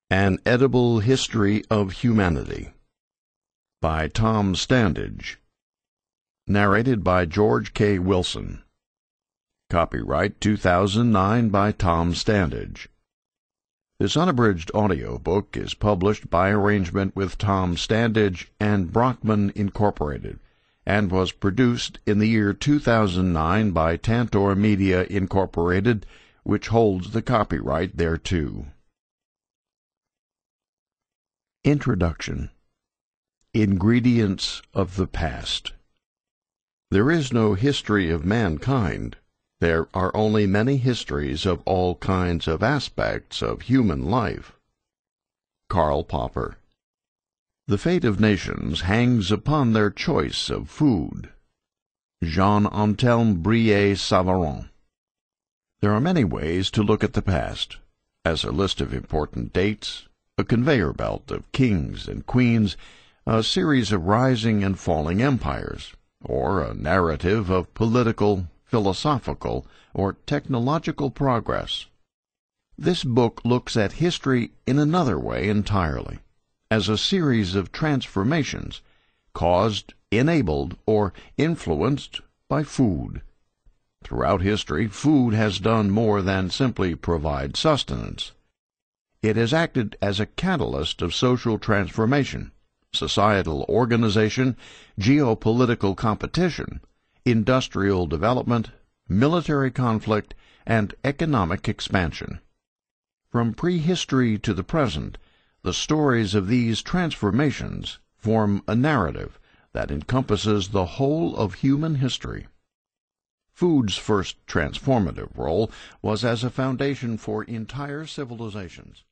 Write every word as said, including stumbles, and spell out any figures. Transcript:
An Edible History of Humanity by Tom Standage. Narrated by George K. Wilson. Copyright two thousand nine by Tom Standage. This unabridged audio book is published by arrangement with Tom Standage and Brockman Incorporated, and was produced in the year two thousand nine by Tantor Media Incorporated, which holds the copyright thereto. Introduction. Ingredients of the Past. There is no history of mankind. There are only many histories of all kinds of aspects of human life. Karl Popper. The fate of nations hangs upon their choice of food. Jean-Antelme Brillat-Savarin. There are many ways to look at the past, as a list of important dates, a conveyor belt of kings and queens, a series of rising and falling empires, or a narrative of political, philosophical, or technological progress. This book looks at history in another way entirely, as a series of transformations caused, enabled, or influenced by food. Throughout history, food has done more than simply provide sustenance. It has acted as a catalyst of social transformation, societal organization, geopolitical competition, industrial development, military conflict, and economic expansion. From prehistory to the present, the stories of these transformations form a narrative that encompasses the whole of human history. Food's first transformative role was as a foundation for entire civilizations.